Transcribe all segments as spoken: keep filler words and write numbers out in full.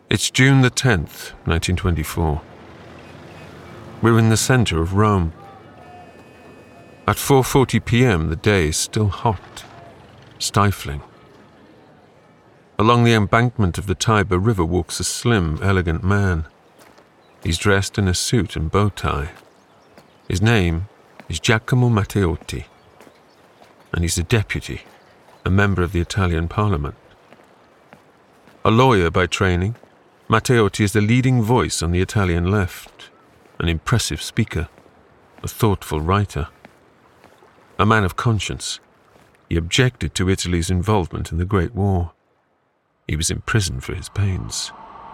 It's June the tenth, nineteen twenty-four. We're in the center of Rome. At four forty p.m. the day is still hot, stifling. Along the embankment of the Tiber River walks a slim, elegant man. He's dressed in a suit and bow tie. His name is Giacomo Matteotti, and he's a deputy, a member of the Italian Parliament. A lawyer by training, Matteotti is the leading voice on the Italian left, an impressive speaker, a thoughtful writer. A man of conscience, he objected to Italy's involvement in the Great War. He was imprisoned for his pains.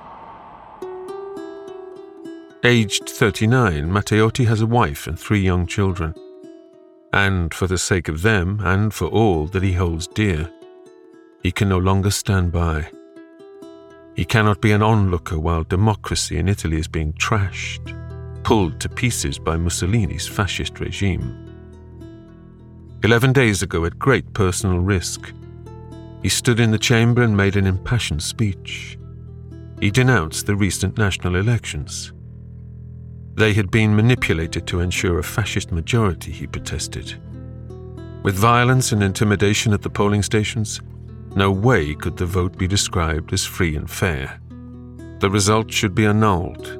Aged thirty-nine, Matteotti has a wife and three young children. And for the sake of them, and for all that he holds dear, he can no longer stand by. He cannot be an onlooker while democracy in Italy is being trashed, pulled to pieces by Mussolini's fascist regime. Eleven days ago, at great personal risk, he stood in the chamber and made an impassioned speech. He denounced the recent national elections. They had been manipulated to ensure a fascist majority, he protested. With violence and intimidation at the polling stations, no way could the vote be described as free and fair. The result should be annulled.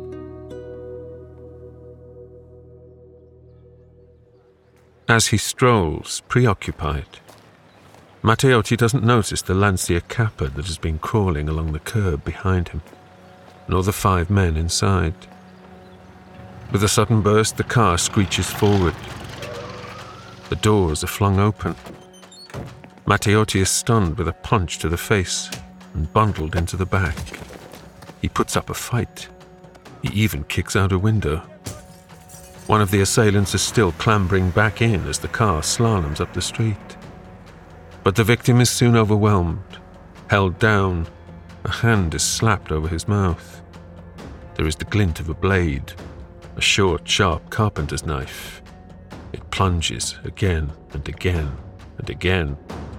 As he strolls, preoccupied, Matteotti doesn't notice the Lancia Kappa that has been crawling along the curb behind him, nor the five men inside. With a sudden burst, the car screeches forward. The doors are flung open. Matteotti is stunned with a punch to the face and bundled into the back. He puts up a fight. He even kicks out a window. One of the assailants is still clambering back in as the car slaloms up the street. But the victim is soon overwhelmed, held down. A hand is slapped over his mouth. There is the glint of a blade, a short, sharp carpenter's knife. It plunges again and again and again.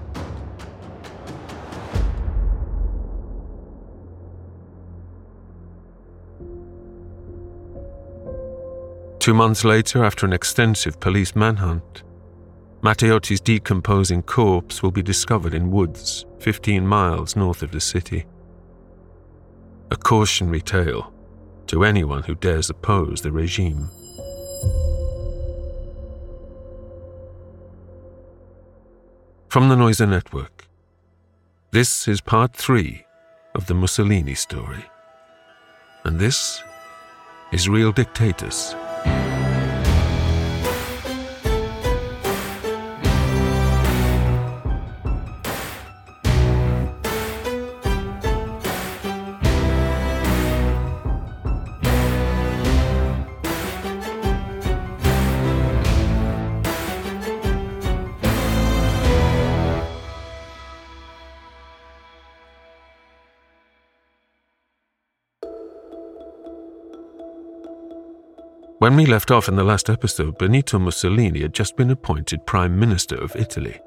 Two months later, after an extensive police manhunt, Matteotti's decomposing corpse will be discovered in woods fifteen miles north of the city. A cautionary tale to anyone who dares oppose the regime. From the Noiser Network, this is part three of the Mussolini story. And this is Real Dictators. When we left off in the last episode, Benito Mussolini had just been appointed Prime Minister of Italy.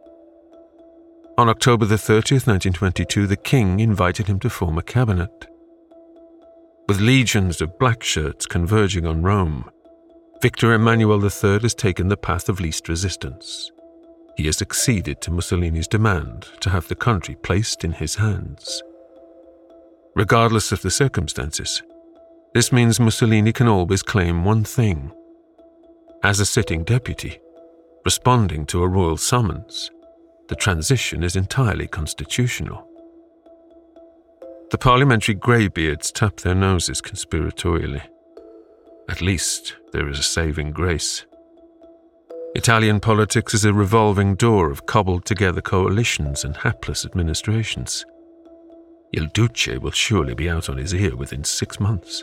On October the thirtieth, nineteen twenty-two, the king invited him to form a cabinet. With legions of black shirts converging on Rome, Victor Emmanuel the third has taken the path of least resistance. He has acceded to Mussolini's demand to have the country placed in his hands. Regardless of the circumstances, this means Mussolini can always claim one thing. As a sitting deputy, responding to a royal summons, the transition is entirely constitutional. The parliamentary greybeards tap their noses conspiratorially. At least there is a saving grace. Italian politics is a revolving door of cobbled-together coalitions and hapless administrations. Il Duce will surely be out on his ear within six months.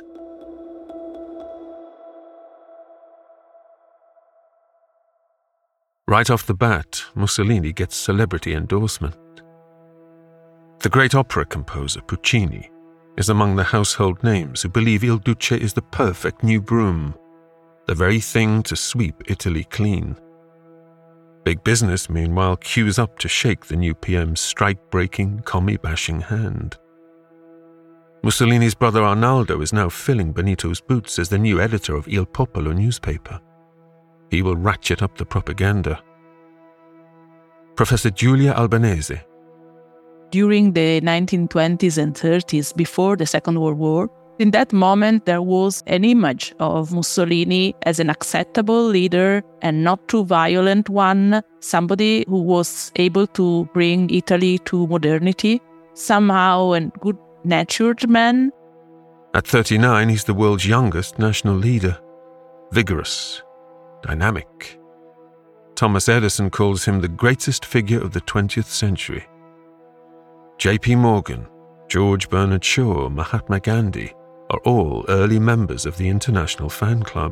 Right off the bat, Mussolini gets celebrity endorsement. The great opera composer Puccini is among the household names who believe Il Duce is the perfect new broom, the very thing to sweep Italy clean. Big business, meanwhile, queues up to shake the new P M's strike-breaking, commie-bashing hand. Mussolini's brother Arnaldo is now filling Benito's boots as the new editor of Il Popolo newspaper. He will ratchet up the propaganda. Professor Giulia Albanese. During the nineteen twenties and thirties, before the Second World War, in that moment there was an image of Mussolini as an acceptable leader and not too violent one, somebody who was able to bring Italy to modernity, somehow a good-natured man. At thirty-nine, he's the world's youngest national leader. Vigorous, dynamic. Thomas Edison calls him the greatest figure of the twentieth century. J P Morgan, George Bernard Shaw, Mahatma Gandhi are all early members of the International Fan Club.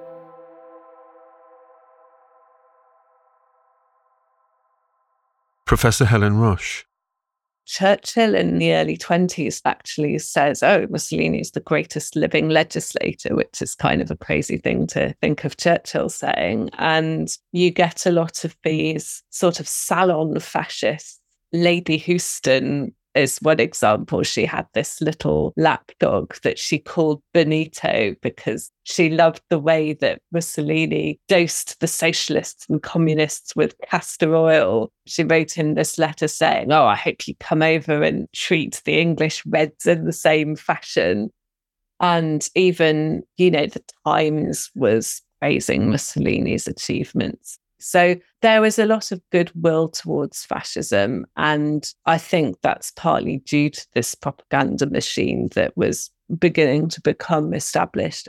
Professor Helen Roche. Churchill in the early twenties actually says, oh, Mussolini is the greatest living legislator, which is kind of a crazy thing to think of Churchill saying. And you get a lot of these sort of salon fascists. Lady Houston is one example. She had this little lapdog that she called Benito because she loved the way that Mussolini dosed the socialists and communists with castor oil. She wrote in this letter saying, oh, I hope you come over and treat the English Reds in the same fashion. And even, you know, the Times was praising Mussolini's achievements. So there was a lot of goodwill towards fascism, and I think that's partly due to this propaganda machine that was beginning to become established.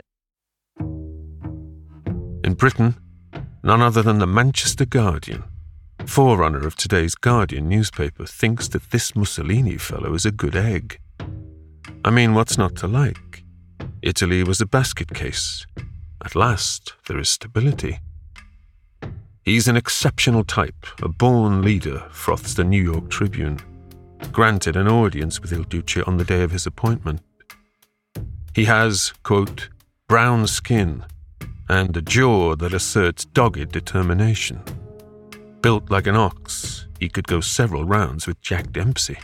In Britain, none other than the Manchester Guardian, forerunner of today's Guardian newspaper, thinks that this Mussolini fellow is a good egg. I mean, what's not to like? Italy was a basket case. At last, there is stability. He's an exceptional type, a born leader, froths the New York Tribune, granted an audience with Il Duce on the day of his appointment. He has, quote, brown skin and a jaw that asserts dogged determination. Built like an ox, he could go several rounds with Jack Dempsey.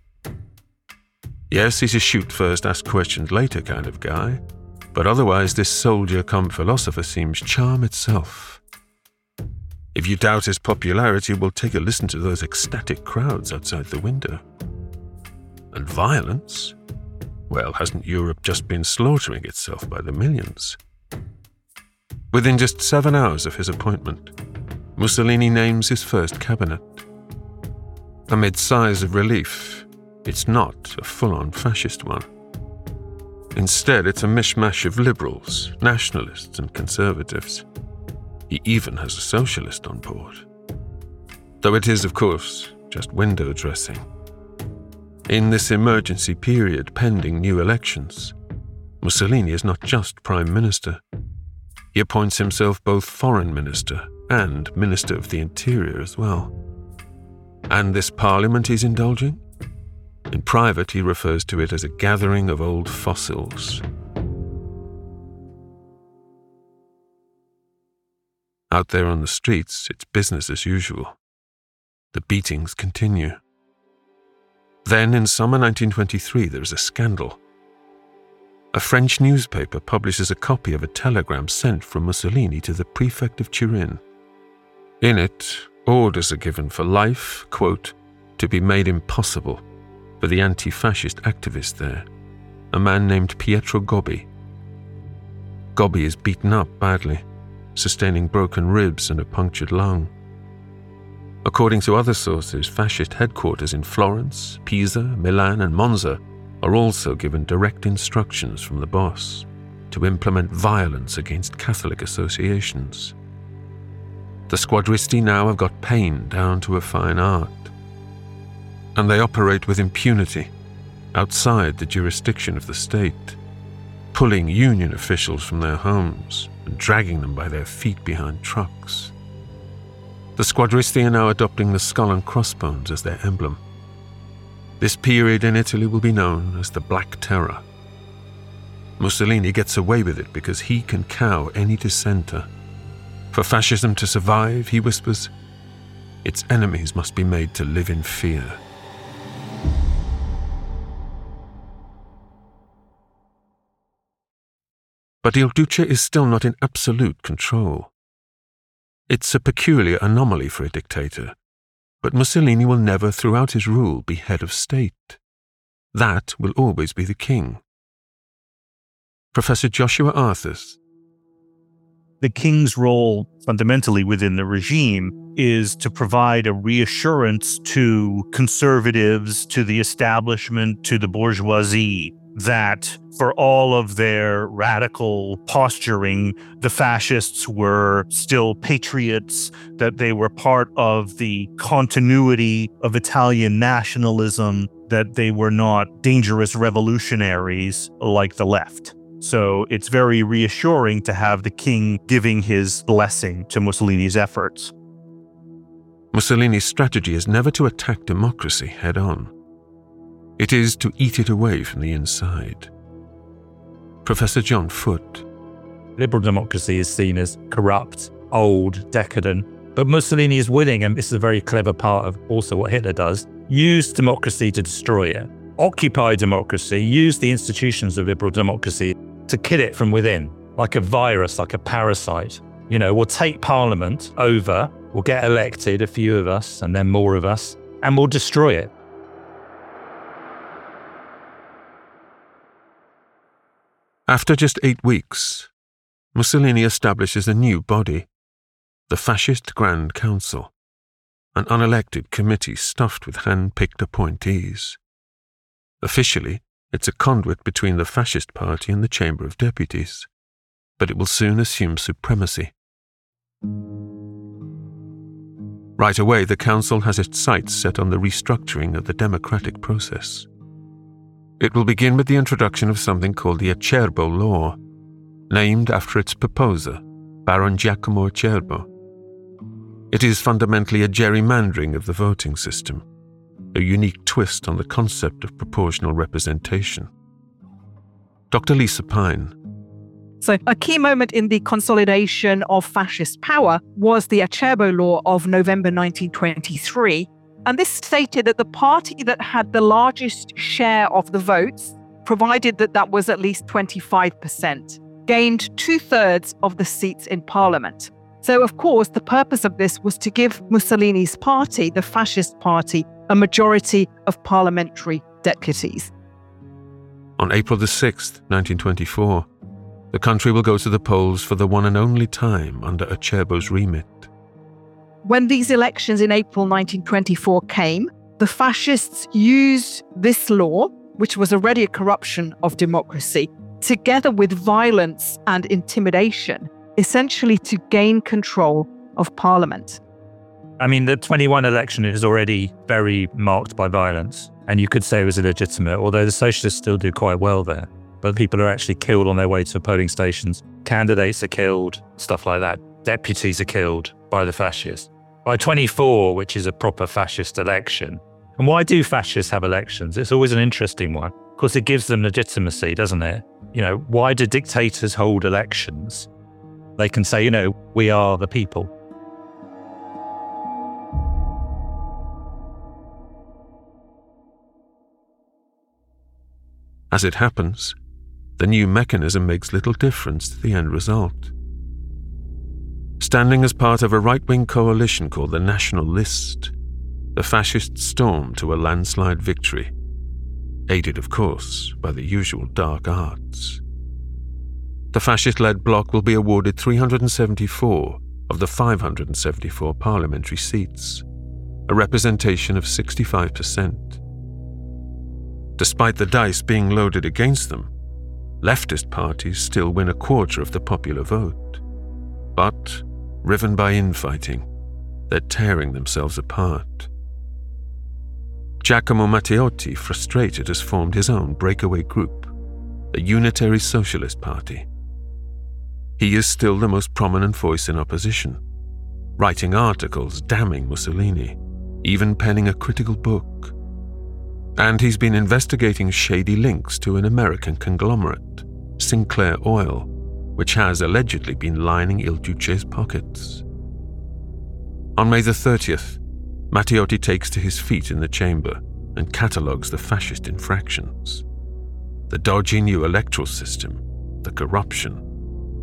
Yes, he's a shoot first, ask questions later kind of guy, but otherwise this soldier come philosopher seems charm itself. If you doubt his popularity, well, take a listen to those ecstatic crowds outside the window. And violence? Well, hasn't Europe just been slaughtering itself by the millions? Within just seven hours of his appointment, Mussolini names his first cabinet. Amid sighs of relief, it's not a full-on fascist one. Instead, it's a mishmash of liberals, nationalists, and conservatives. He even has a socialist on board. Though it is, of course, just window dressing. In this emergency period pending new elections, Mussolini is not just Prime Minister. He appoints himself both Foreign Minister and Minister of the Interior as well. And this parliament he's indulging? In private, he refers to it as a gathering of old fossils. Out there on the streets, it's business as usual. The beatings continue. Then, in summer nineteen twenty-three, there is a scandal. A French newspaper publishes a copy of a telegram sent from Mussolini to the prefect of Turin. In it, orders are given for life, quote, to be made impossible for the anti-fascist activist there, a man named Pietro Gobbi. Gobbi is beaten up badly, sustaining broken ribs and a punctured lung. According to other sources, fascist headquarters in Florence, Pisa, Milan, and Monza are also given direct instructions from the boss to implement violence against Catholic associations. The squadristi now have got pain down to a fine art, and they operate with impunity outside the jurisdiction of the state, pulling union officials from their homes and dragging them by their feet behind trucks. The squadristi are now adopting the skull and crossbones as their emblem. This period in Italy will be known as the Black Terror. Mussolini gets away with it because he can cow any dissenter. For fascism to survive, he whispers, its enemies must be made to live in fear. But Il Duce is still not in absolute control. It's a peculiar anomaly for a dictator, but Mussolini will never throughout his rule be head of state. That will always be the king. Professor Joshua Arthurs. The king's role fundamentally within the regime is to provide a reassurance to conservatives, to the establishment, to the bourgeoisie, that for all of their radical posturing, the fascists were still patriots, that they were part of the continuity of Italian nationalism, that they were not dangerous revolutionaries like the left. So it's very reassuring to have the king giving his blessing to Mussolini's efforts. Mussolini's strategy is never to attack democracy head-on. It is to eat it away from the inside. Professor John Foote. Liberal democracy is seen as corrupt, old, decadent, but Mussolini is willing, and this is a very clever part of also what Hitler does, use democracy to destroy it. Occupy democracy, use the institutions of liberal democracy to kill it from within, like a virus, like a parasite. You know, we'll take parliament over, we'll get elected, a few of us, and then more of us, and we'll destroy it. After just eight weeks, Mussolini establishes a new body, the Fascist Grand Council, an unelected committee stuffed with hand-picked appointees. Officially, it's a conduit between the Fascist Party and the Chamber of Deputies, but it will soon assume supremacy. Right away, the council has its sights set on the restructuring of the democratic process. It will begin with the introduction of something called the Acerbo Law, named after its proposer, Baron Giacomo Acerbo. It is fundamentally a gerrymandering of the voting system, a unique twist on the concept of proportional representation. Doctor Lisa Pine. So a key moment in the consolidation of fascist power was the Acerbo Law of November nineteen twenty-three. And this stated that the party that had the largest share of the votes, provided that that was at least twenty-five percent, gained two-thirds of the seats in parliament. So, of course, the purpose of this was to give Mussolini's party, the fascist party, a majority of parliamentary deputies. On April the sixth, nineteen twenty-four, the country will go to the polls for the one and only time under Acerbo's remit. When these elections in April nineteen twenty-four came, the fascists used this law, which was already a corruption of democracy, together with violence and intimidation, essentially to gain control of parliament. I mean, the twenty-one election is already very marked by violence, and you could say it was illegitimate, although the socialists still do quite well there. But people are actually killed on their way to polling stations. Candidates are killed, stuff like that. Deputies are killed by the fascists. By twenty-four, which is a proper fascist election. And why do fascists have elections? It's always an interesting one, because it gives them legitimacy, doesn't it? You know, why do dictators hold elections? They can say, you know, we are the people. As it happens, the new mechanism makes little difference to the end result. Standing as part of a right-wing coalition called the National List, the fascists storm to a landslide victory, aided, of course, by the usual dark arts. The fascist-led bloc will be awarded three hundred seventy-four of the five hundred seventy-four parliamentary seats, a representation of sixty-five percent. Despite the dice being loaded against them, leftist parties still win a quarter of the popular vote. But, riven by infighting, they're tearing themselves apart. Giacomo Matteotti, frustrated, has formed his own breakaway group, the Unitary Socialist Party. He is still the most prominent voice in opposition, writing articles damning Mussolini, even penning a critical book. And he's been investigating shady links to an American conglomerate, Sinclair Oil, which has allegedly been lining Il Duce's pockets. On May the thirtieth, Matteotti takes to his feet in the chamber and catalogues the fascist infractions. The dodgy new electoral system, the corruption,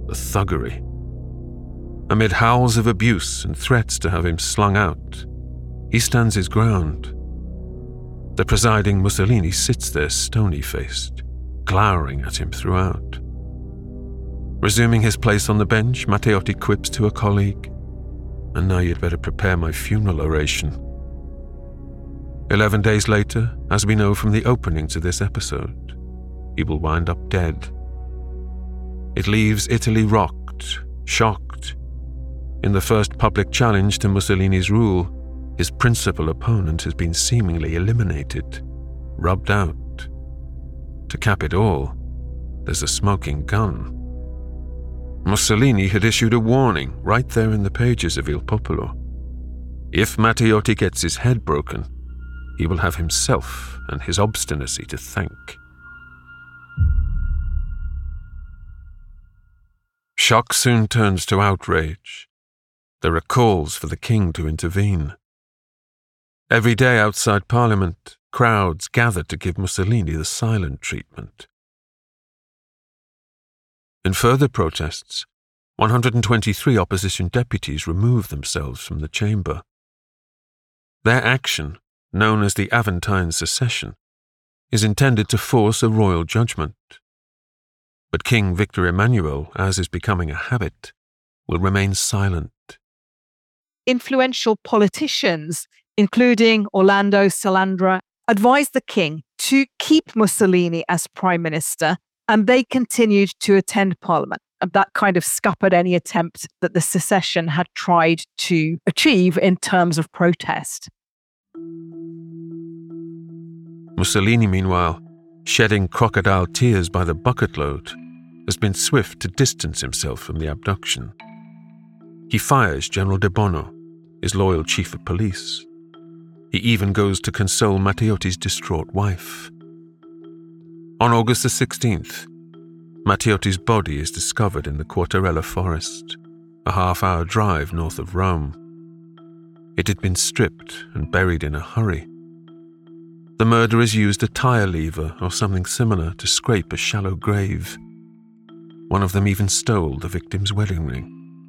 the thuggery. Amid howls of abuse and threats to have him slung out, he stands his ground. The presiding Mussolini sits there stony-faced, glowering at him throughout. Resuming his place on the bench, Matteotti quips to a colleague, "And now you'd better prepare my funeral oration." Eleven days later, as we know from the opening to this episode, he will wind up dead. It leaves Italy rocked, shocked. In the first public challenge to Mussolini's rule, his principal opponent has been seemingly eliminated, rubbed out. To cap it all, there's a smoking gun. Mussolini had issued a warning right there in the pages of Il Popolo. If Matteotti gets his head broken, he will have himself and his obstinacy to thank. Shock soon turns to outrage. There are calls for the king to intervene. Every day outside Parliament, crowds gather to give Mussolini the silent treatment. In further protests, one hundred twenty-three opposition deputies remove themselves from the chamber. Their action, known as the Aventine Secession, is intended to force a royal judgment. But King Victor Emmanuel, as is becoming a habit, will remain silent. Influential politicians, including Orlando Salandra, advised the king to keep Mussolini as prime minister, and they continued to attend Parliament. And that kind of scuppered any attempt that the secession had tried to achieve in terms of protest. Mussolini, meanwhile, shedding crocodile tears by the bucketload, has been swift to distance himself from the abduction. He fires General De Bono, his loyal chief of police. He even goes to console Matteotti's distraught wife. On August the sixteenth, Matteotti's body is discovered in the Quartarella forest, a half-hour drive north of Rome. It had been stripped and buried in a hurry. The murderers used a tire lever or something similar to scrape a shallow grave. One of them even stole the victim's wedding ring.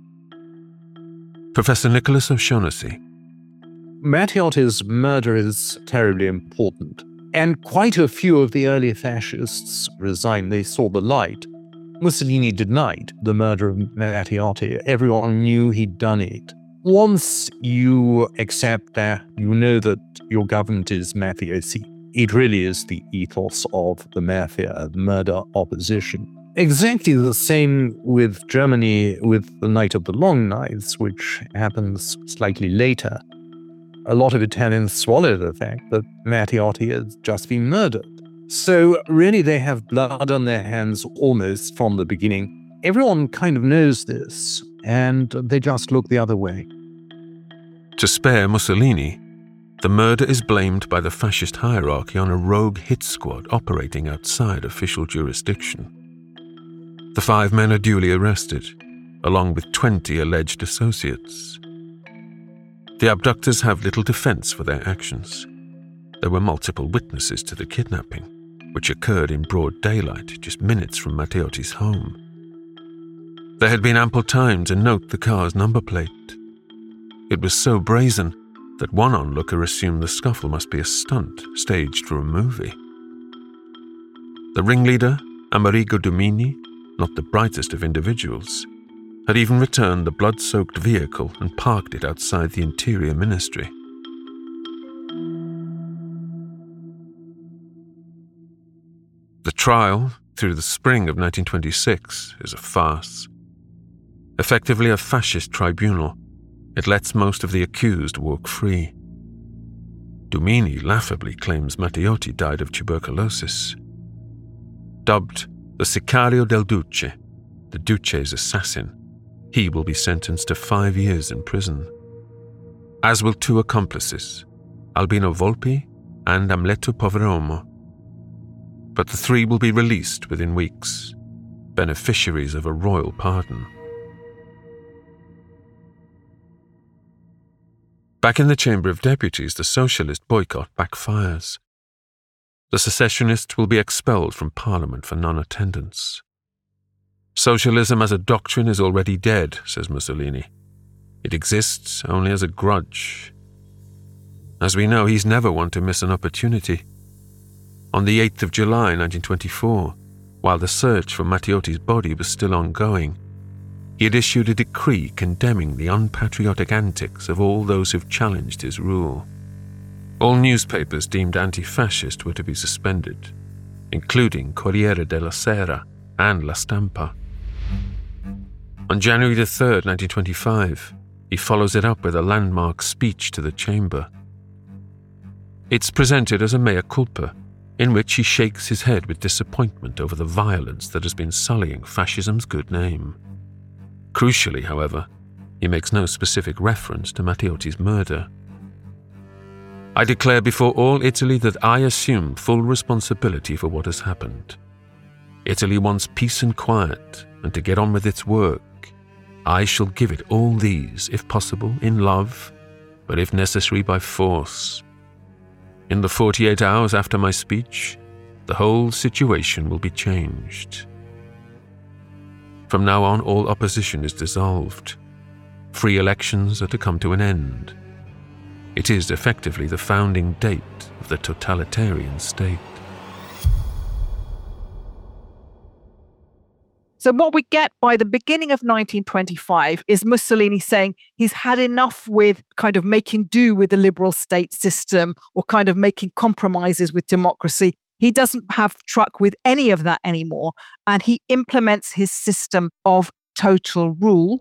Professor Nicholas O'Shaughnessy. Matteotti's murder is terribly important, and quite a few of the early fascists resigned. They saw the light. Mussolini denied the murder of Matteotti. Everyone knew he'd done it. Once you accept that, you know that your government is mafiosi. It really is the ethos of the mafia, murder opposition. Exactly the same with Germany with the Night of the Long Knives, which happens slightly later. A lot of Italians swallow the fact that Matteotti has just been murdered. So really they have blood on their hands almost from the beginning. Everyone kind of knows this, and they just look the other way. To spare Mussolini, the murder is blamed by the fascist hierarchy on a rogue hit squad operating outside official jurisdiction. The five men are duly arrested, along with twenty alleged associates. The abductors have little defense for their actions. There were multiple witnesses to the kidnapping, which occurred in broad daylight just minutes from Matteotti's home. There had been ample time to note the car's number plate. It was so brazen that one onlooker assumed the scuffle must be a stunt staged for a movie. The ringleader, Amerigo Domini, not the brightest of individuals, had even returned the blood-soaked vehicle and parked it outside the Interior Ministry. The trial, through the spring of nineteen twenty-six, is a farce. Effectively a fascist tribunal, it lets most of the accused walk free. Domini laughably claims Matteotti died of tuberculosis. Dubbed the Sicario del Duce, the Duce's assassin, he will be sentenced to five years in prison. As will two accomplices, Albino Volpi and Amleto Poveromo. But the three will be released within weeks, beneficiaries of a royal pardon. Back in the Chamber of Deputies, the socialist boycott backfires. The secessionists will be expelled from Parliament for non-attendance. Socialism as a doctrine is already dead, says Mussolini. It exists only as a grudge. As we know, he's never one to miss an opportunity. On the eighth of July nineteen twenty-four, while the search for Matteotti's body was still ongoing, he had issued a decree condemning the unpatriotic antics of all those who've challenged his rule. All newspapers deemed anti-fascist were to be suspended, including Corriere della Sera and La Stampa. On January the third, nineteen twenty-five, he follows it up with a landmark speech to the chamber. It's presented as a mea culpa, in which he shakes his head with disappointment over the violence that has been sullying fascism's good name. Crucially, however, he makes no specific reference to Matteotti's murder. I declare before all Italy that I assume full responsibility for what has happened. Italy wants peace and quiet, and to get on with its work. I shall give it all these, if possible, in love, but if necessary by force. In the forty-eight hours after my speech, the whole situation will be changed. From now on, all opposition is dissolved. Free elections are to come to an end. It is effectively the founding date of the totalitarian state. So what we get by the beginning of nineteen twenty-five is Mussolini saying he's had enough with kind of making do with the liberal state system or kind of making compromises with democracy. He doesn't have truck with any of that anymore, and he implements his system of total rule.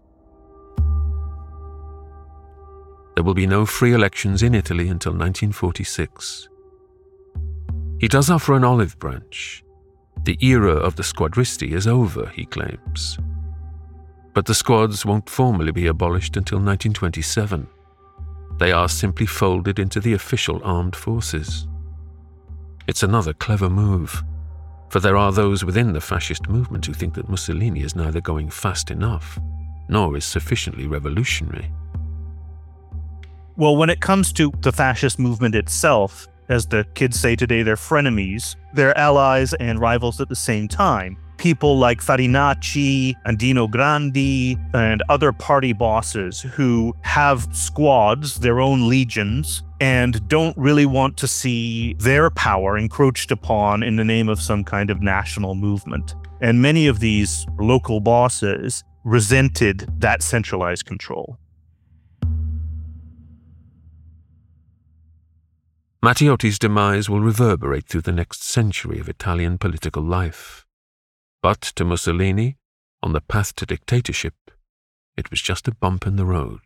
There will be no free elections in Italy until nineteen forty-six. He does offer an olive branch. The era of the squadristi is over, he claims. But the squads won't formally be abolished until nineteen twenty-seven. They are simply folded into the official armed forces. It's another clever move, for there are those within the fascist movement who think that Mussolini is neither going fast enough, nor is sufficiently revolutionary. Well, when it comes to the fascist movement itself, as the kids say today, they're frenemies. They're allies and rivals at the same time. People like Farinacci and Dino Grandi and other party bosses who have squads, their own legions, and don't really want to see their power encroached upon in the name of some kind of national movement. And many of these local bosses resented that centralized control. Matteotti's demise will reverberate through the next century of Italian political life. But to Mussolini, on the path to dictatorship, it was just a bump in the road.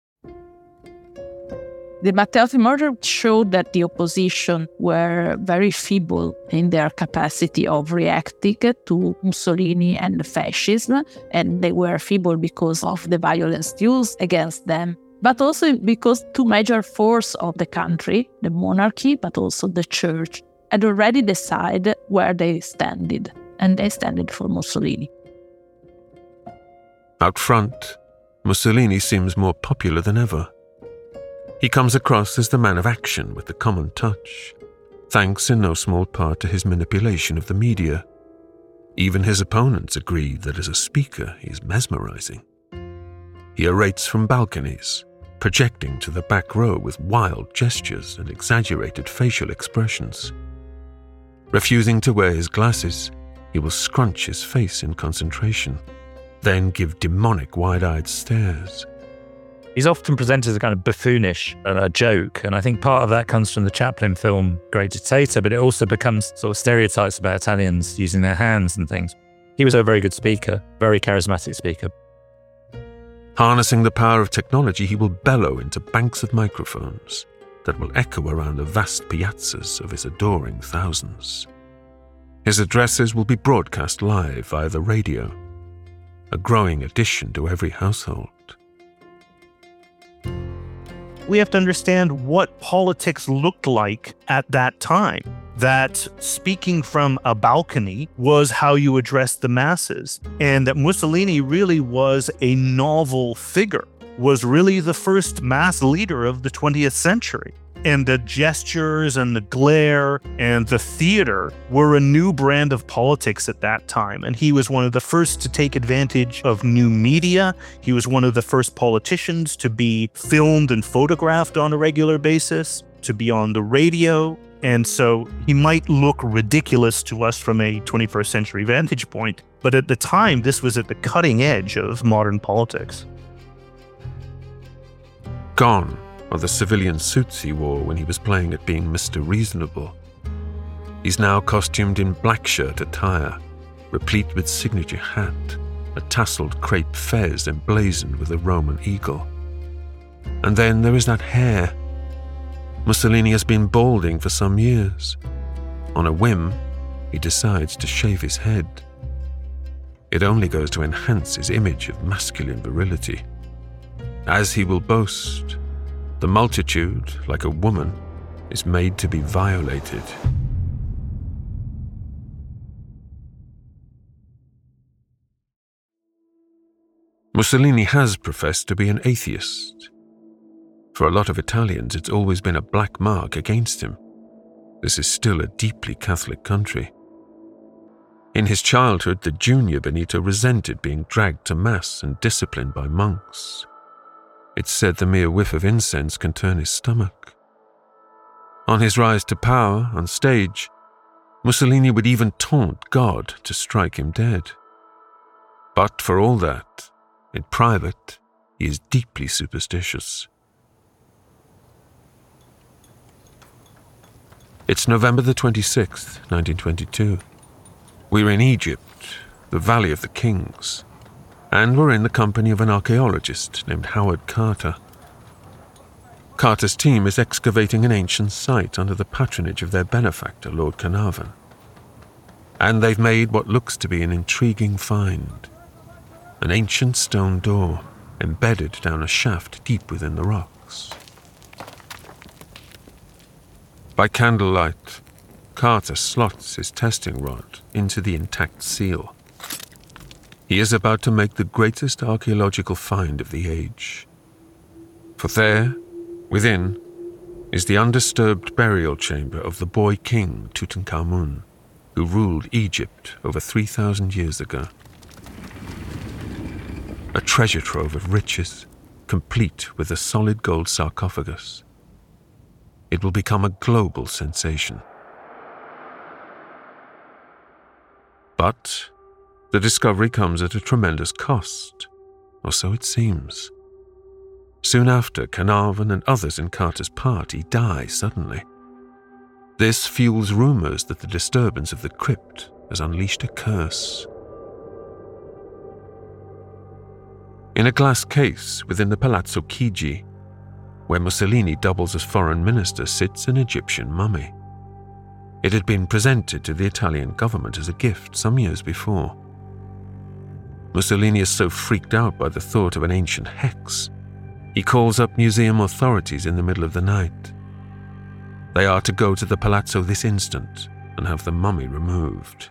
The Matteotti murder showed that the opposition were very feeble in their capacity of reacting to Mussolini and the fascism, and they were feeble because of the violence used against them, but also because two major forces of the country, the monarchy, but also the church, had already decided where they standed, and they standed for Mussolini. Out front, Mussolini seems more popular than ever. He comes across as the man of action with the common touch, thanks in no small part to his manipulation of the media. Even his opponents agree that as a speaker he is mesmerizing. He orates from balconies, projecting to the back row with wild gestures and exaggerated facial expressions. Refusing to wear his glasses, he will scrunch his face in concentration, then give demonic wide-eyed stares. He's often presented as a kind of buffoonish and a joke, and I think part of that comes from the Chaplin film Great Dictator, but it also becomes sort of stereotypes about Italians using their hands and things. He was a very good speaker, very charismatic speaker. Harnessing the power of technology, he will bellow into banks of microphones that will echo around the vast piazzas of his adoring thousands. His addresses will be broadcast live via the radio, a growing addition to every household. We have to understand what politics looked like at that time. That speaking from a balcony was how you addressed the masses, and that Mussolini really was a novel figure, was really the first mass leader of the twentieth century. And the gestures and the glare and the theater were a new brand of politics at that time. And he was one of the first to take advantage of new media. He was one of the first politicians to be filmed and photographed on a regular basis, to be on the radio. And so he might look ridiculous to us from a twenty-first century vantage point, but at the time, this was at the cutting edge of modern politics. Gone are the civilian suits he wore when he was playing at being Mister Reasonable. He's now costumed in black shirt attire, replete with signature hat, a tasseled crepe fez emblazoned with a Roman eagle. And then there is that hair. Mussolini has been balding for some years. On a whim, he decides to shave his head. It only goes to enhance his image of masculine virility. As he will boast, the multitude, like a woman, is made to be violated. Mussolini has professed to be an atheist. For a lot of Italians, it's always been a black mark against him. This is still a deeply Catholic country. In his childhood, the junior Benito resented being dragged to mass and disciplined by monks. It's said the mere whiff of incense can turn his stomach. On his rise to power on stage, Mussolini would even taunt God to strike him dead. But for all that, in private, he is deeply superstitious. It's November the twenty-sixth, nineteen twenty-two. We're in Egypt, the Valley of the Kings, and we're in the company of an archaeologist named Howard Carter. Carter's team is excavating an ancient site under the patronage of their benefactor, Lord Carnarvon. And they've made what looks to be an intriguing find. An ancient stone door embedded down a shaft deep within the rocks. By candlelight, Carter slots his testing rod into the intact seal. He is about to make the greatest archaeological find of the age. For there, within, is the undisturbed burial chamber of the boy king Tutankhamun, who ruled Egypt over three thousand years ago. A treasure trove of riches, complete with a solid gold sarcophagus. It will become a global sensation. But the discovery comes at a tremendous cost, or so it seems. Soon after, Carnarvon and others in Carter's party die suddenly. This fuels rumors that the disturbance of the crypt has unleashed a curse. In a glass case within the Palazzo Chigi, where Mussolini doubles as foreign minister, sits an Egyptian mummy. It had been presented to the Italian government as a gift some years before. Mussolini is so freaked out by the thought of an ancient hex, he calls up museum authorities in the middle of the night. They are to go to the palazzo this instant and have the mummy removed.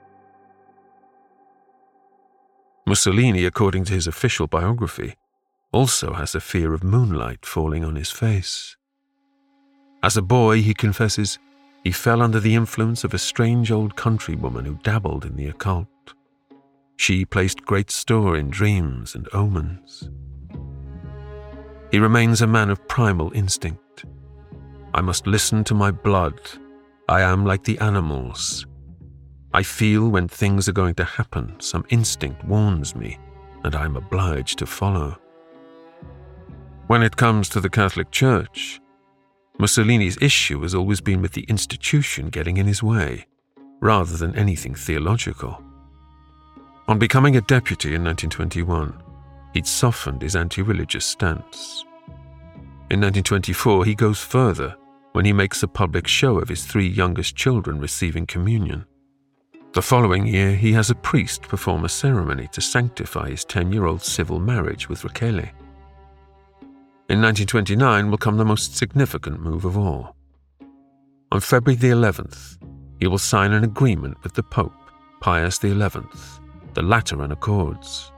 Mussolini, according to his official biography, also has a fear of moonlight falling on his face. As a boy, he confesses, he fell under the influence of a strange old countrywoman who dabbled in the occult. She placed great store in dreams and omens. He remains a man of primal instinct. I must listen to my blood. I am like the animals. I feel when things are going to happen. Some instinct warns me, and I am obliged to follow. When it comes to the Catholic Church, Mussolini's issue has always been with the institution getting in his way, rather than anything theological. On becoming a deputy in nineteen twenty-one, he'd softened his anti-religious stance. In nineteen twenty-four, he goes further when he makes a public show of his three youngest children receiving communion. The following year, he has a priest perform a ceremony to sanctify his ten-year-old civil marriage with Rachele. In nineteen twenty-nine will come the most significant move of all. On February the eleventh, he will sign an agreement with the Pope, Pius the eleventh, the Lateran Accords.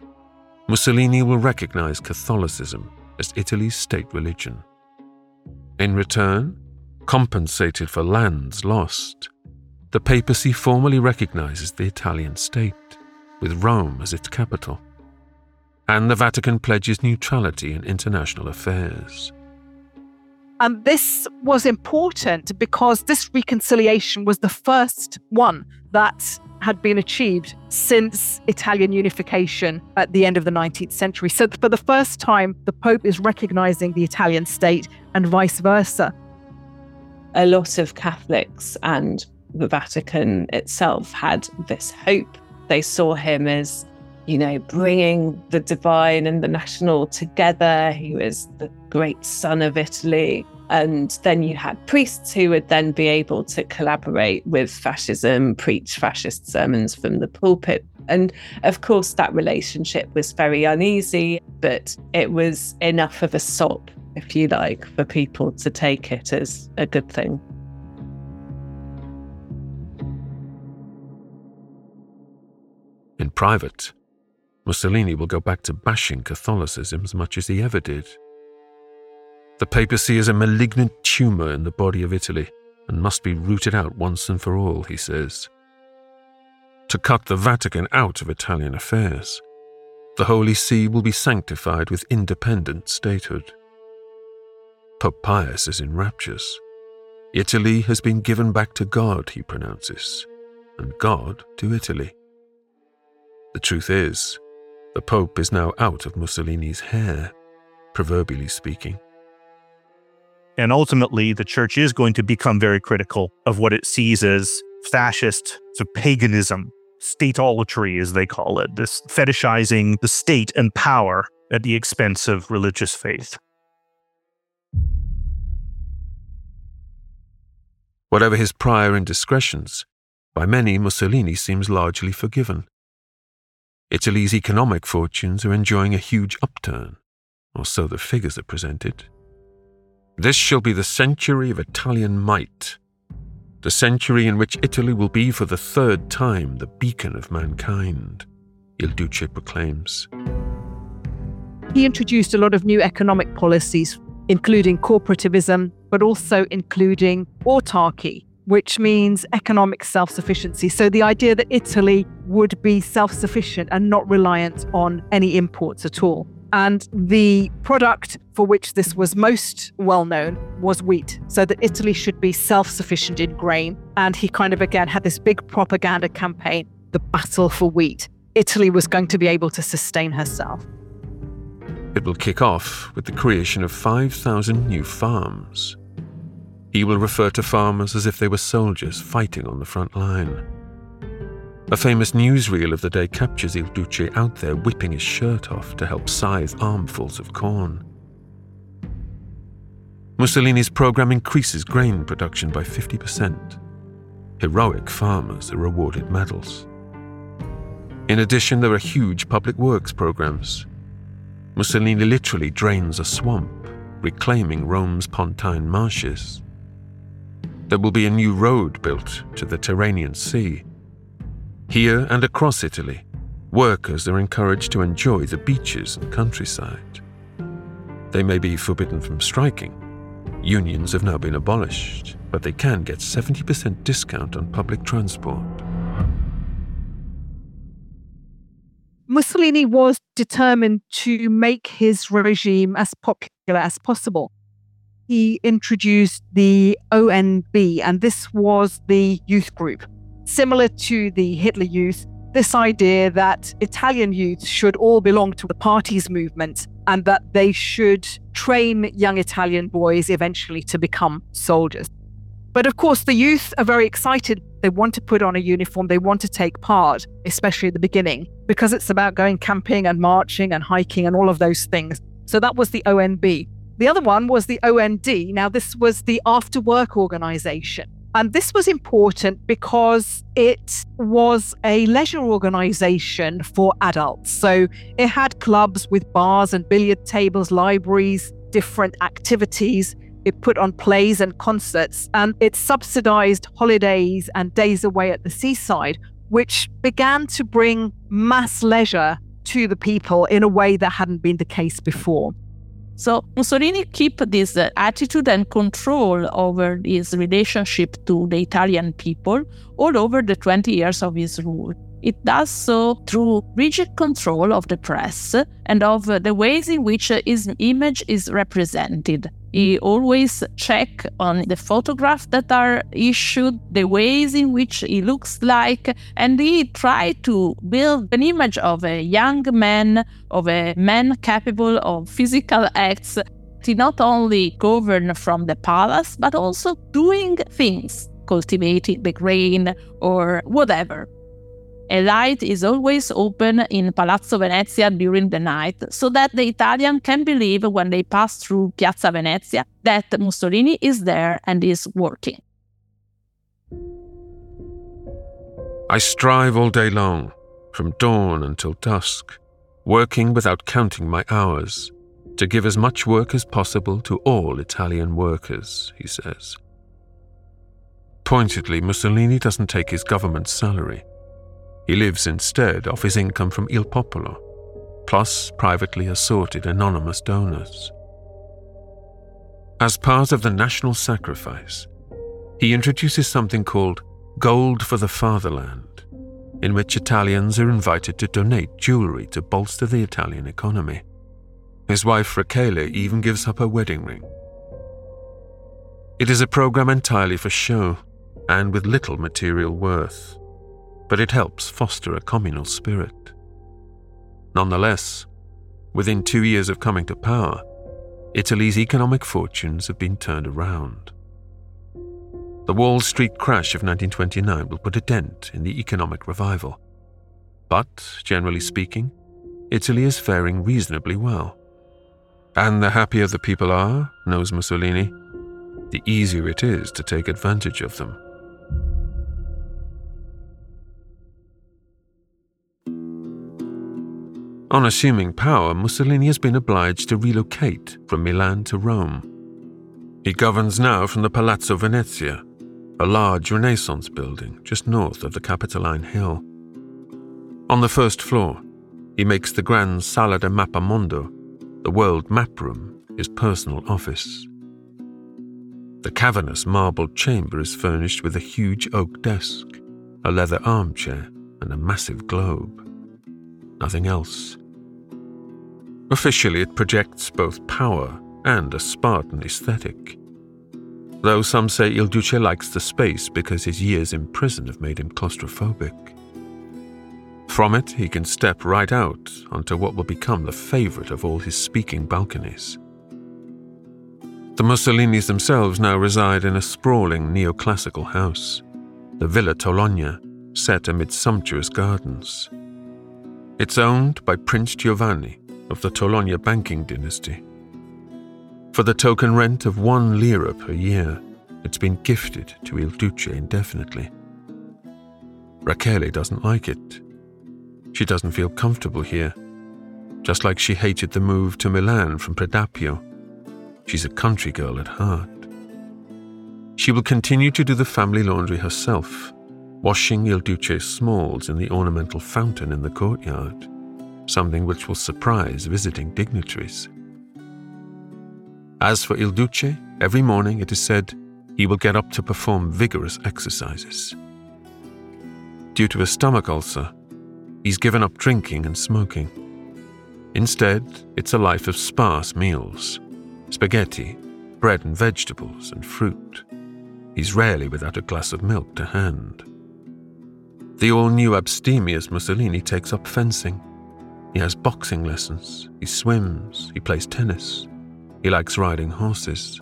Mussolini will recognize Catholicism as Italy's state religion. In return, compensated for lands lost, the papacy formally recognizes the Italian state, with Rome as its capital, and the Vatican pledges neutrality in international affairs. And this was important because this reconciliation was the first one that had been achieved since Italian unification at the end of the nineteenth century. So for the first time, the Pope is recognizing the Italian state and vice versa. A lot of Catholics and the Vatican itself had this hope. They saw him as, you know, bringing the divine and the national together. He was the great son of Italy. And then you had priests who would then be able to collaborate with fascism, preach fascist sermons from the pulpit. And of course, that relationship was very uneasy, but it was enough of a sop, if you like, for people to take it as a good thing. In private, Mussolini will go back to bashing Catholicism as much as he ever did. The papacy is a malignant tumour in the body of Italy and must be rooted out once and for all, he says. To cut the Vatican out of Italian affairs, the Holy See will be sanctified with independent statehood. Pope Pius is in raptures. Italy has been given back to God, he pronounces, and God to Italy. The truth is, the Pope is now out of Mussolini's hair, proverbially speaking. And ultimately, the church is going to become very critical of what it sees as fascist, so paganism, statolatry, as they call it, this fetishizing the state and power at the expense of religious faith. Whatever his prior indiscretions, by many Mussolini seems largely forgiven. Italy's economic fortunes are enjoying a huge upturn, or so the figures are presented. This shall be the century of Italian might, the century in which Italy will be for the third time the beacon of mankind, Il Duce proclaims. He introduced a lot of new economic policies, including corporativism, but also including autarky, which means economic self-sufficiency. So the idea that Italy would be self-sufficient and not reliant on any imports at all. And the product for which this was most well known was wheat, so that Italy should be self-sufficient in grain. And he kind of, again, had this big propaganda campaign, the battle for wheat. Italy was going to be able to sustain herself. It will kick off with the creation of five thousand new farms. He will refer to farmers as if they were soldiers fighting on the front line. A famous newsreel of the day captures Il Duce out there whipping his shirt off to help scythe armfuls of corn. Mussolini's program increases grain production by fifty percent. Heroic farmers are awarded medals. In addition, there are huge public works programs. Mussolini literally drains a swamp, reclaiming Rome's Pontine marshes. There will be a new road built to the Tyrrhenian Sea. Here and across Italy, workers are encouraged to enjoy the beaches and countryside. They may be forbidden from striking. Unions have now been abolished, but they can get seventy percent discount on public transport. Mussolini was determined to make his regime as popular as possible. He introduced the O N B, and this was the youth group. Similar to the Hitler Youth, this idea that Italian youth should all belong to the party's movement and that they should train young Italian boys eventually to become soldiers. But of course, the youth are very excited. They want to put on a uniform. They want to take part, especially at the beginning, because it's about going camping and marching and hiking and all of those things. So that was the O N B. The other one was the O N D. Now, this was the after-work organization. And this was important because it was a leisure organization for adults. So it had clubs with bars and billiard tables, libraries, different activities. It put on plays and concerts, and it subsidized holidays and days away at the seaside, which began to bring mass leisure to the people in a way that hadn't been the case before. So Mussolini keep this uh, attitude and control over his relationship to the Italian people all over the twenty years of his rule. It does so through rigid control of the press and of uh, the ways in which uh, his image is represented. He always check on the photographs that are issued, the ways in which he looks like, and he try to build an image of a young man, of a man capable of physical acts. He not only govern from the palace, but also doing things, cultivating the grain or whatever. A light is always open in Palazzo Venezia during the night, so that the Italian can believe when they pass through Piazza Venezia that Mussolini is there and is working. I strive all day long, from dawn until dusk, working without counting my hours, to give as much work as possible to all Italian workers, he says. Pointedly, Mussolini doesn't take his government's salary. He lives instead off his income from Il Popolo, plus privately assorted anonymous donors. As part of the national sacrifice, he introduces something called Gold for the Fatherland, in which Italians are invited to donate jewelry to bolster the Italian economy. His wife Rachele even gives up her wedding ring. It is a program entirely for show and with little material worth, but it helps foster a communal spirit. Nonetheless, within two years of coming to power, Italy's economic fortunes have been turned around. The Wall Street crash of nineteen twenty-nine will put a dent in the economic revival. But, generally speaking, Italy is faring reasonably well. And the happier the people are, knows Mussolini, the easier it is to take advantage of them. On assuming power, Mussolini has been obliged to relocate from Milan to Rome. He governs now from the Palazzo Venezia, a large Renaissance building just north of the Capitoline Hill. On the first floor, he makes the Grand Sala de Mappamondo, the World Map Room, his personal office. The cavernous marbled chamber is furnished with a huge oak desk, a leather armchair, and a massive globe. Nothing else. Officially, it projects both power and a Spartan aesthetic, though some say Il Duce likes the space because his years in prison have made him claustrophobic. From it, he can step right out onto what will become the favorite of all his speaking balconies. The Mussolinis themselves now reside in a sprawling neoclassical house, the Villa Tologna, set amid sumptuous gardens. It's owned by Prince Giovanni of the Tologna banking dynasty. For the token rent of one lira per year, it's been gifted to Il Duce indefinitely. Rachele doesn't like it. She doesn't feel comfortable here, just like she hated the move to Milan from Predappio. She's a country girl at heart. She will continue to do the family laundry herself, washing Il Duce's smalls in the ornamental fountain in the courtyard, something which will surprise visiting dignitaries. As for Il Duce, every morning it is said he will get up to perform vigorous exercises. Due to a stomach ulcer, he's given up drinking and smoking. Instead, it's a life of sparse meals, spaghetti, bread and vegetables, and fruit. He's rarely without a glass of milk to hand. The all-new abstemious Mussolini takes up fencing. He has boxing lessons, he swims, he plays tennis, he likes riding horses.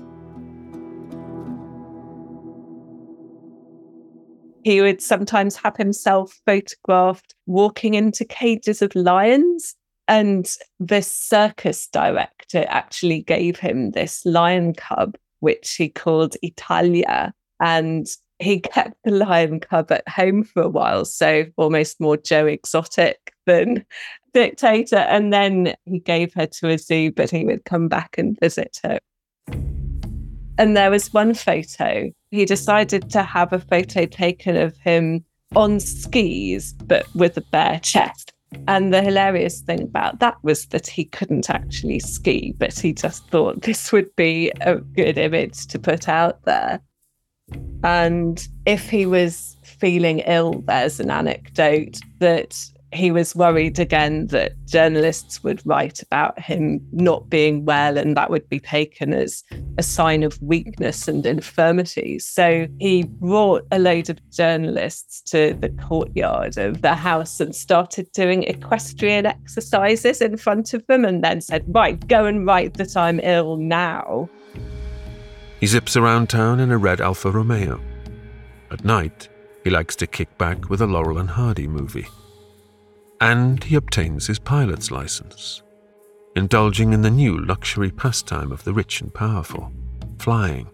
He would sometimes have himself photographed walking into cages of lions, and the circus director actually gave him this lion cub, which he called Italia, and he kept the lion cub at home for a while, so almost more Joe Exotic than dictator. And then he gave her to a zoo, but he would come back and visit her. And there was one photo. He decided to have a photo taken of him on skis, but with a bare chest. And the hilarious thing about that was that he couldn't actually ski, but he just thought this would be a good image to put out there. And if he was feeling ill, there's an anecdote that he was worried again that journalists would write about him not being well, and that would be taken as a sign of weakness and infirmity. So he brought a load of journalists to the courtyard of the house and started doing equestrian exercises in front of them, and then said, right, go and write that I'm ill now. He zips around town in a red Alfa Romeo. At night, he likes to kick back with a Laurel and Hardy movie. And he obtains his pilot's license, indulging in the new luxury pastime of the rich and powerful, flying.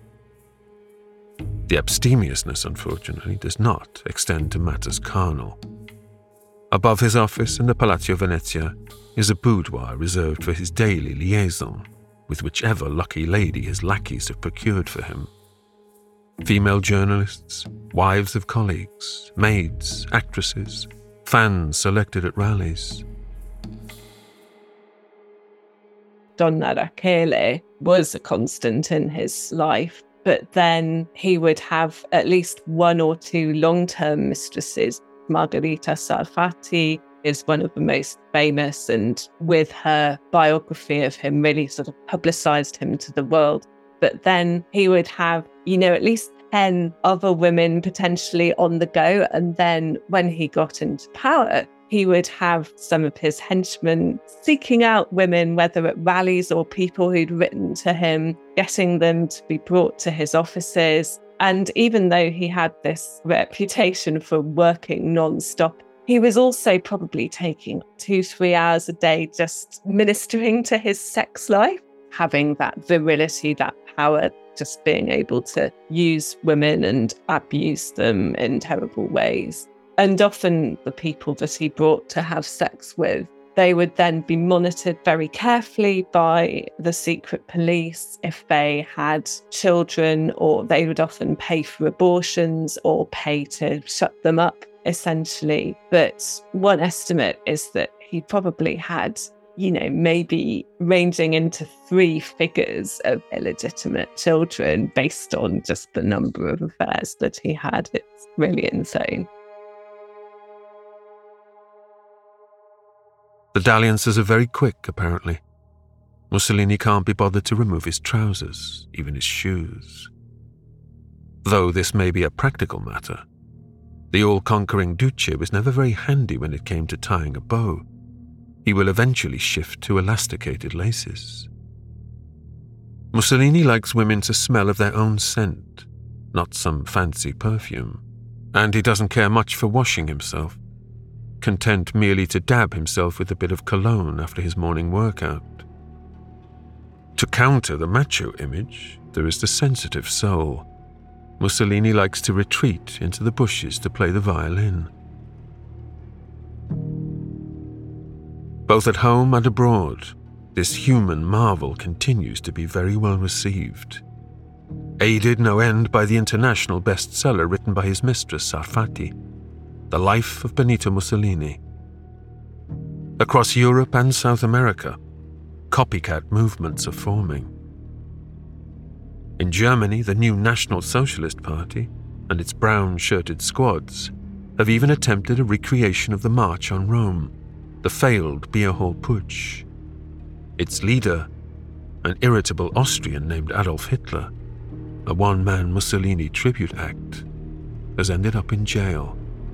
The abstemiousness, unfortunately, does not extend to matters carnal. Above his office in the Palazzo Venezia is a boudoir reserved for his daily liaison with whichever lucky lady his lackeys have procured for him. Female journalists, wives of colleagues, maids, actresses, fans selected at rallies. Donna Rachele was a constant in his life, but then he would have at least one or two long-term mistresses. Margherita Sarfatti is one of the most famous, and with her biography of him really sort of publicized him to the world. But then he would have, you know, at least ten other women potentially on the go. And then when he got into power, he would have some of his henchmen seeking out women, whether at rallies or people who'd written to him, getting them to be brought to his offices. And even though he had this reputation for working non-stop, he was also probably taking two, three hours a day just ministering to his sex life, having that virility, that power, just being able to use women and abuse them in terrible ways. And often the people that he brought to have sex with, they would then be monitored very carefully by the secret police if they had children, or they would often pay for abortions or pay to shut them up, essentially. But one estimate is that he probably had, you know, maybe ranging into three figures of illegitimate children based on just the number of affairs that he had. It's really insane. The dalliances are very quick, apparently. Mussolini can't be bothered to remove his trousers, even his shoes. Though this may be a practical matter, the all-conquering Duce was never very handy when it came to tying a bow. He will eventually shift to elasticated laces. Mussolini likes women to smell of their own scent, not some fancy perfume, and he doesn't care much for washing himself, content merely to dab himself with a bit of cologne after his morning workout. To counter the macho image, there is the sensitive soul. Mussolini likes to retreat into the bushes to play the violin. Both at home and abroad, this human marvel continues to be very well received. Aided no end by the international bestseller written by his mistress Sarfatti, The Life of Benito Mussolini. Across Europe and South America, copycat movements are forming. In Germany, the new National Socialist Party and its brown-shirted squads have even attempted a recreation of the March on Rome, the failed Beer Hall Putsch. Its leader, an irritable Austrian named Adolf Hitler, a one-man Mussolini tribute act, has ended up in jail.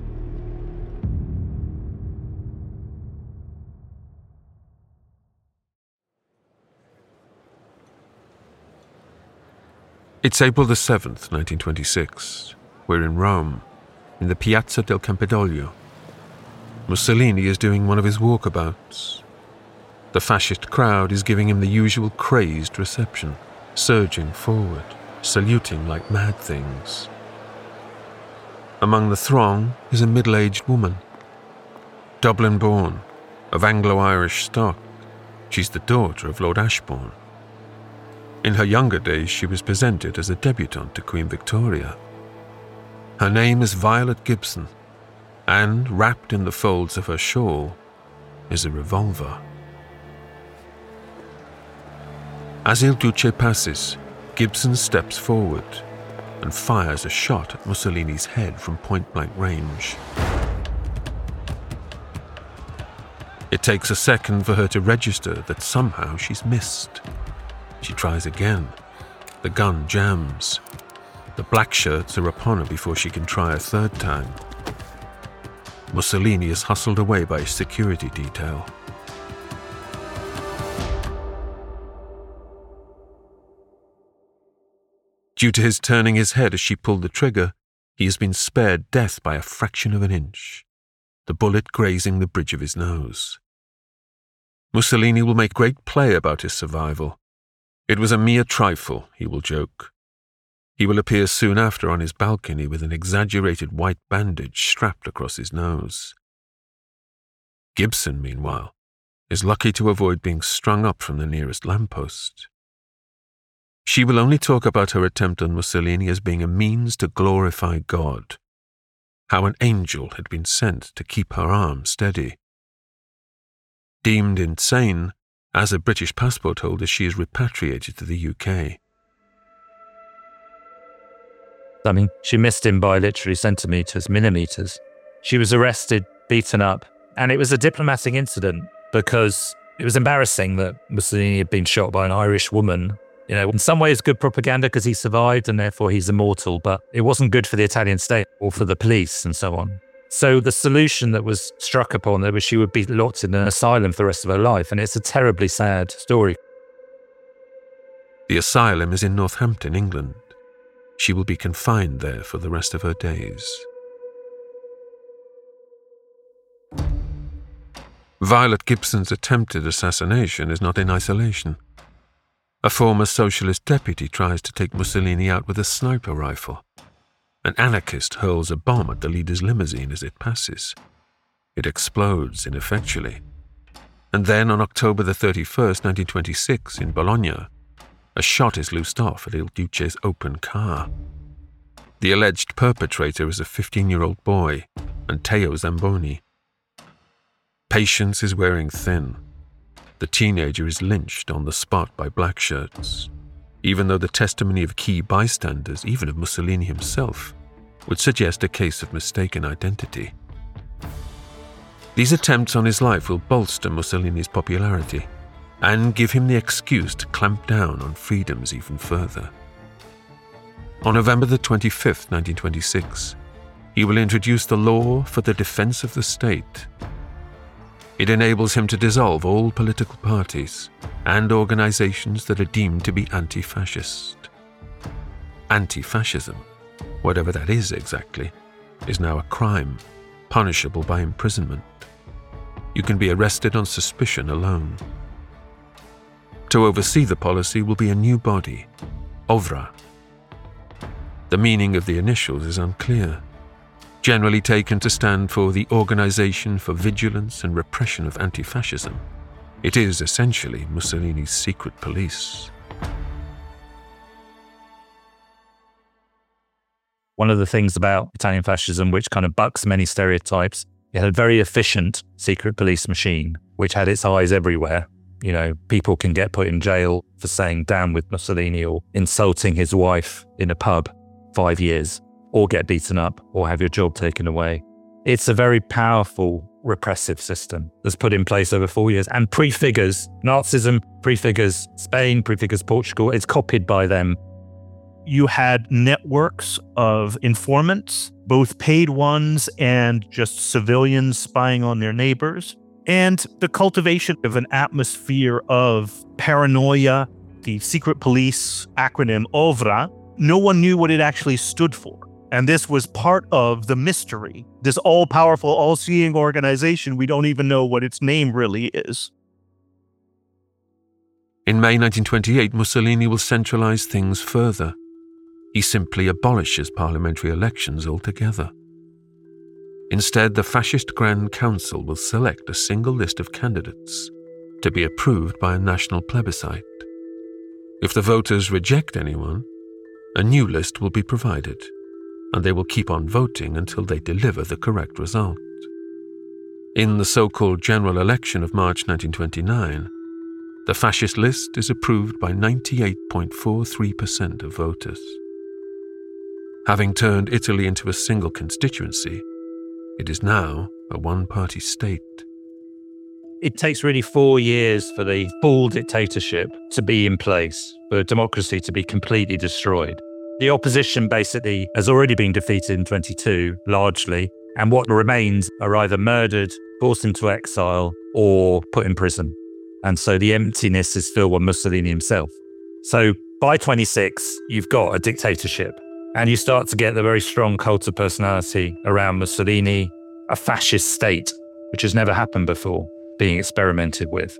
It's April the seventh, nineteen twenty-six. We're in Rome, in the Piazza del Campidoglio. Mussolini is doing one of his walkabouts. The fascist crowd is giving him the usual crazed reception, surging forward, saluting like mad things. Among the throng is a middle-aged woman. Dublin-born, of Anglo-Irish stock, she's the daughter of Lord Ashbourne. In her younger days, she was presented as a debutante to Queen Victoria. Her name is Violet Gibson, and wrapped in the folds of her shawl is a revolver. As Il Duce passes, Gibson steps forward and fires a shot at Mussolini's head from point-blank range. It takes a second for her to register that somehow she's missed. She tries again. The gun jams. The black shirts are upon her before she can try a third time. Mussolini is hustled away by his security detail. Due to his turning his head as she pulled the trigger, he has been spared death by a fraction of an inch, the bullet grazing the bridge of his nose. Mussolini will make great play about his survival. It was a mere trifle, he will joke. He will appear soon after on his balcony with an exaggerated white bandage strapped across his nose. Gibson, meanwhile, is lucky to avoid being strung up from the nearest lamppost. She will only talk about her attempt on Mussolini as being a means to glorify God, how an angel had been sent to keep her arm steady. Deemed insane, as a British passport holder, she is repatriated to the U K. I mean, she missed him by literally centimetres, millimetres. She was arrested, beaten up, and it was a diplomatic incident because it was embarrassing that Mussolini had been shot by an Irish woman. You know, in some ways good propaganda because he survived and therefore he's immortal, but it wasn't good for the Italian state or for the police and so on. So the solution that was struck upon there was she would be locked in an asylum for the rest of her life, and it's a terribly sad story. The asylum is in Northampton, England. She will be confined there for the rest of her days. Violet Gibson's attempted assassination is not in isolation. A former socialist deputy tries to take Mussolini out with a sniper rifle. An anarchist hurls a bomb at the leader's limousine as it passes. It explodes ineffectually. And then on October the thirty-first, nineteen twenty-six, in Bologna, a shot is loosed off at Il Duce's open car. The alleged perpetrator is a fifteen-year-old boy, Matteo Zamboni. Patience is wearing thin. The teenager is lynched on the spot by black shirts, even though the testimony of key bystanders, even of Mussolini himself, would suggest a case of mistaken identity. These attempts on his life will bolster Mussolini's popularity and give him the excuse to clamp down on freedoms even further. On November the twenty-fifth, nineteen twenty-six, he will introduce the law for the defense of the state. It enables him to dissolve all political parties and organizations that are deemed to be anti-fascist. Anti-fascism, whatever that is exactly, is now a crime, punishable by imprisonment. You can be arrested on suspicion alone. To oversee the policy will be a new body, OVRA. The meaning of the initials is unclear, generally taken to stand for the Organization for Vigilance and Repression of Anti-Fascism. It is essentially Mussolini's secret police. One of the things about Italian fascism, which kind of bucks many stereotypes, it had a very efficient secret police machine, which had its eyes everywhere. You know, people can get put in jail for saying "down with Mussolini" or insulting his wife in a pub, five years, or get beaten up, or have your job taken away. It's a very powerful repressive system that's put in place over four years and prefigures Nazism, prefigures Spain, prefigures Portugal. It's copied by them. You had networks of informants, both paid ones and just civilians spying on their neighbors, and the cultivation of an atmosphere of paranoia. The secret police acronym OVRA, no one knew what it actually stood for. And this was part of the mystery. This all-powerful, all-seeing organization, we don't even know what its name really is. In May nineteen twenty-eight, Mussolini will centralize things further. He simply abolishes parliamentary elections altogether. Instead, the fascist Grand Council will select a single list of candidates to be approved by a national plebiscite. If the voters reject anyone, a new list will be provided, and they will keep on voting until they deliver the correct result. In the so-called general election of March nineteen twenty-nine, the fascist list is approved by ninety-eight point four three percent of voters. Having turned Italy into a single constituency, it is now a one-party state. It takes really four years for the full dictatorship to be in place, for democracy to be completely destroyed. The opposition basically has already been defeated in twenty-two, largely, and what remains are either murdered, forced into exile, or put in prison. And so the emptiness is filled with Mussolini himself. So by twenty-six, you've got a dictatorship, and you start to get the very strong cult of personality around Mussolini, a fascist state, which has never happened before, being experimented with.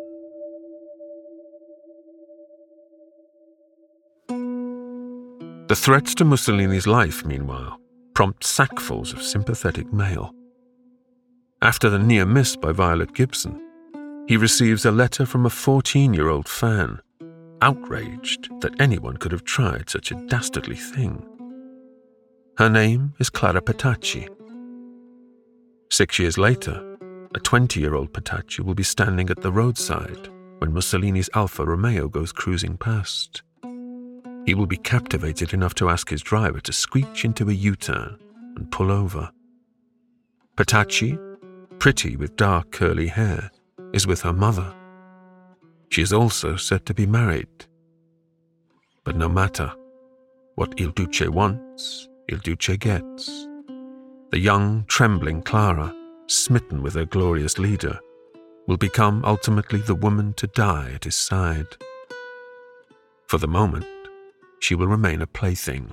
The threats to Mussolini's life, meanwhile, prompt sackfuls of sympathetic mail. After the near miss by Violet Gibson, he receives a letter from a fourteen-year-old fan, outraged that anyone could have tried such a dastardly thing. Her name is Clara Petacci. Six years later, a twenty-year-old Petacci will be standing at the roadside when Mussolini's Alfa Romeo goes cruising past. He will be captivated enough to ask his driver to screech into a U-turn and pull over. Petacci, pretty with dark curly hair, is with her mother. She is also said to be married. But no matter what Il Duce wants, Il Duce gets. The young, trembling Clara, smitten with her glorious leader, will become ultimately the woman to die at his side. For the moment, she will remain a plaything.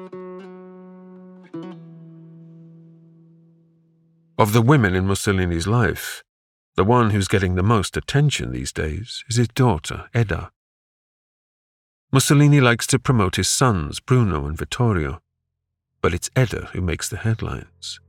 Of the women in Mussolini's life, the one who's getting the most attention these days is his daughter, Edda. Mussolini likes to promote his sons, Bruno and Vittorio, but it's Edda who makes the headlines.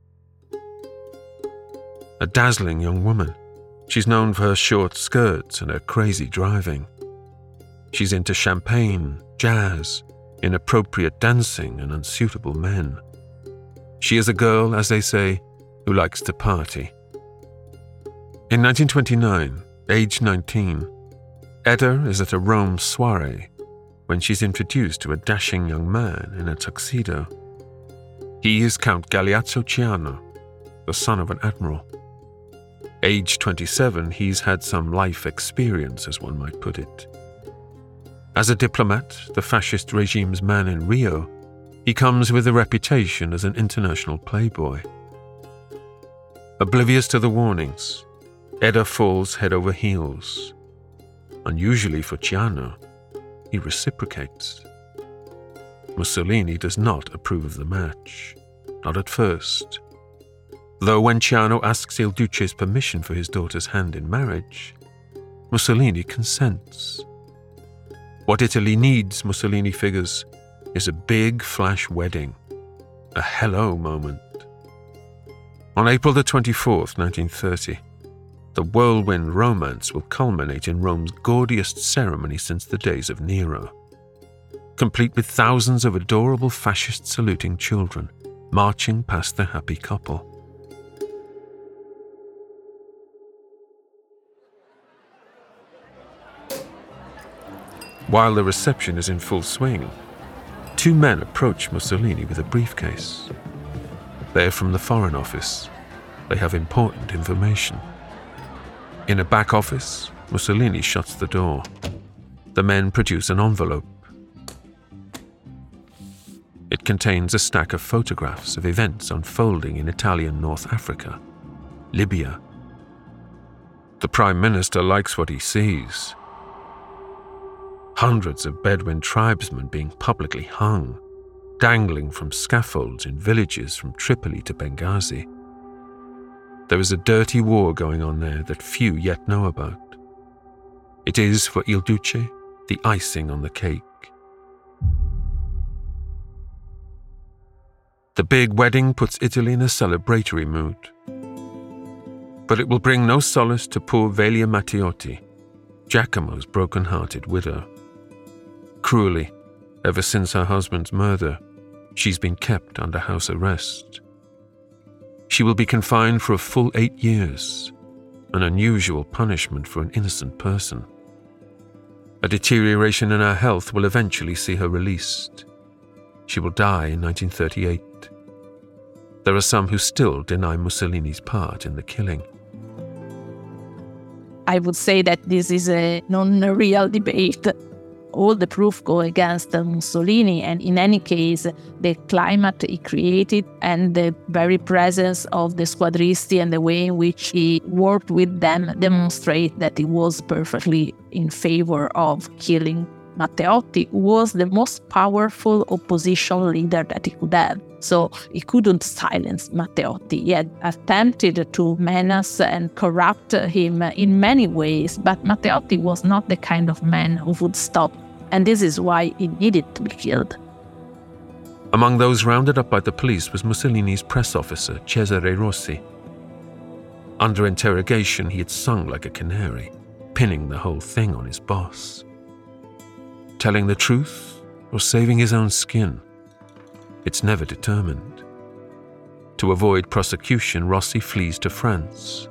A dazzling young woman, she's known for her short skirts and her crazy driving. She's into champagne, jazz, inappropriate dancing, and unsuitable men. She is a girl, as they say, who likes to party. In nineteen twenty-nine, aged nineteen, Edda is at a Rome soirée when she's introduced to a dashing young man in a tuxedo. He is Count Galeazzo Ciano, the son of an admiral. Aged twenty-seven, he's had some life experience, as one might put it. As a diplomat, the fascist regime's man in Rio, he comes with a reputation as an international playboy. Oblivious to the warnings, Edda falls head over heels. Unusually for Ciano, he reciprocates. Mussolini does not approve of the match, not at first. Though when Ciano asks Il Duce's permission for his daughter's hand in marriage, Mussolini consents. What Italy needs, Mussolini figures, is a big flash wedding, a hello moment. On April the twenty-fourth, nineteen thirty, the whirlwind romance will culminate in Rome's gaudiest ceremony since the days of Nero, complete with thousands of adorable fascist-saluting children marching past the happy couple. While the reception is in full swing, two men approach Mussolini with a briefcase. They're from the Foreign Office. They have important information. In a back office, Mussolini shuts the door. The men produce an envelope. It contains a stack of photographs of events unfolding in Italian North Africa, Libya. The Prime Minister likes what he sees. Hundreds of Bedouin tribesmen being publicly hung, dangling from scaffolds in villages from Tripoli to Benghazi. There is a dirty war going on there that few yet know about. It is, for Il Duce, the icing on the cake. The big wedding puts Italy in a celebratory mood. But it will bring no solace to poor Velia Matteotti, Giacomo's broken-hearted widow. Cruelly, ever since her husband's murder, She's been kept under house arrest. She will be confined for a full eight years, an unusual punishment for an innocent person. A deterioration in her health will eventually see her released. She will die in nineteen thirty-eight. There are some who still deny Mussolini's part in the killing. I would say that this is a non-real debate. All the proof go against Mussolini, and in any case, the climate he created and the very presence of the squadristi and the way in which he worked with them demonstrate that he was perfectly in favor of killing Matteotti, who was the most powerful opposition leader that he could have. So he couldn't silence Matteotti. He had attempted to menace and corrupt him in many ways, but Matteotti was not the kind of man who would stop, and this is why he needed to be killed. Among those rounded up by the police was Mussolini's press officer, Cesare Rossi. Under interrogation, he had sung like a canary, pinning the whole thing on his boss. Telling the truth or saving his own skin? It's never determined. To avoid prosecution, Rossi flees to France.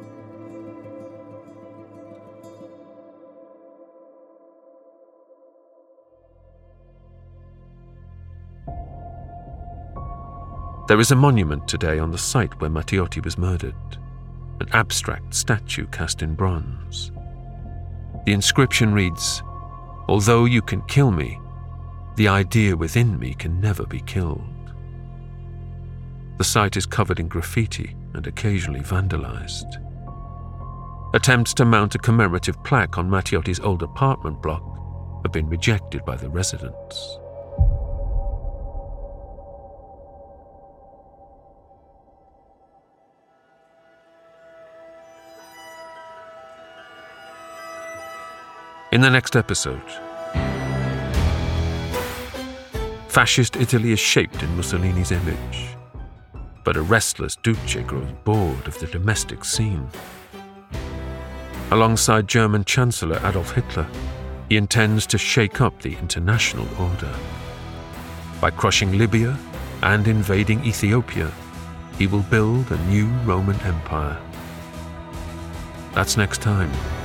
There is a monument today on the site where Matteotti was murdered, an abstract statue cast in bronze. The inscription reads, "Although you can kill me, the idea within me can never be killed." The site is covered in graffiti and occasionally vandalized. Attempts to mount a commemorative plaque on Matteotti's old apartment block have been rejected by the residents. In the next episode, fascist Italy is shaped in Mussolini's image, but a restless Duce grows bored of the domestic scene. Alongside German Chancellor Adolf Hitler, he intends to shake up the international order. By crushing Libya and invading Ethiopia, he will build a new Roman Empire. That's next time